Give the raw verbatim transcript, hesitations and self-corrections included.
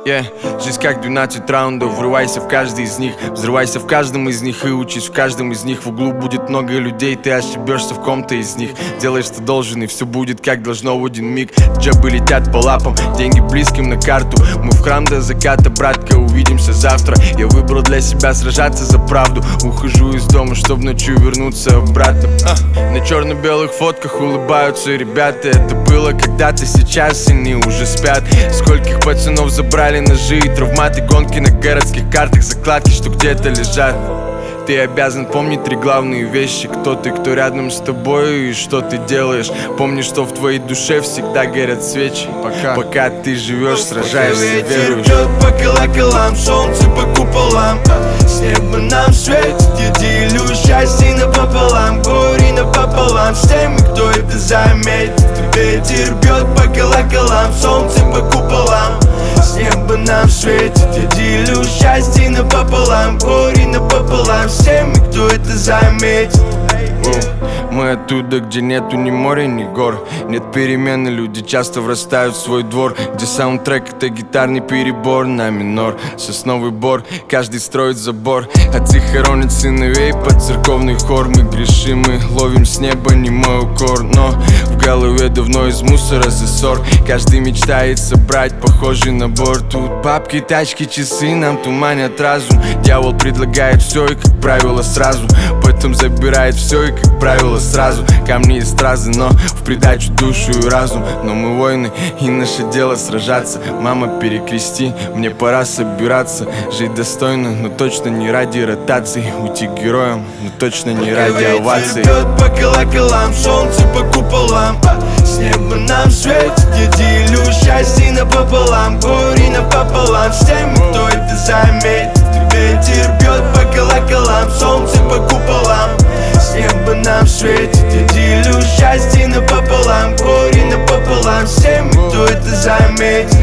Yeah. Жизнь как двенадцать раундов, врывайся в каждый из них, взрывайся в каждом из них и учись в каждом из них. В углу будет много людей, ты ошибешься в ком-то из них. Делай, что должен, и все будет как должно в один миг. Джабы летят по лапам, деньги близким на карту. Мы в храм до заката, братка, увидимся завтра. Я выбрал для себя сражаться за правду. Ухожу из дома, чтоб ночью вернуться обратно. а, На черно-белых фотках улыбаются ребята. Это было когда-то, сейчас они уже спят. Скольких пацанов забрали ножи и травматы, гонки на городских картах, закладки, что где-то лежат. Ты обязан помнить три главные вещи: кто ты, кто рядом с тобой и что ты делаешь. Помни, что в твоей душе всегда горят свечи. Пока, пока ты живешь, сражаешься, веруешь. Ветер бьет по колоколам, солнце по куполам. С неба нам светит, я делю счастье напополам, горе напополам с теми, кто это заметит. Ветер бьет по колоколам, солнце по куполам. С неба нам светит, я делю счастье напополам, горе напополам с теми, кто это заметит. Мы оттуда, где нету ни моря, ни гор. Нет перемены, люди часто врастают в свой двор, где саундтрек — это гитарный перебор на минор. Сосновый бор, каждый строит забор. Отцы хоронят сыновей под церковный хор. Мы грешим, мы ловим с неба немой укор. Но в голове давно из мусора засор. Каждый мечтает собрать похожий набор. Тут бабки, тачки, часы нам туманят разум. Дьявол предлагает все и, как правило, сразу. Потом забирает все и, как правило, сразу. Камни и стразы, но в придачу душу и разум. Но мы воины, и наше дело сражаться. Мама, перекрести, мне пора собираться. Жить достойно, но точно не ради ротации. Уйти героем, но точно не ради оваций. Ветер бьет по колоколам, солнце по куполам. С неба нам светит, я делю счастье напополам, горе напополам с теми, кто это заметит. Ветер бьет по колоколам, солнце по куполам. С неба нам светит, я делю счастье напополам, горе напополам с теми, кто это заметит.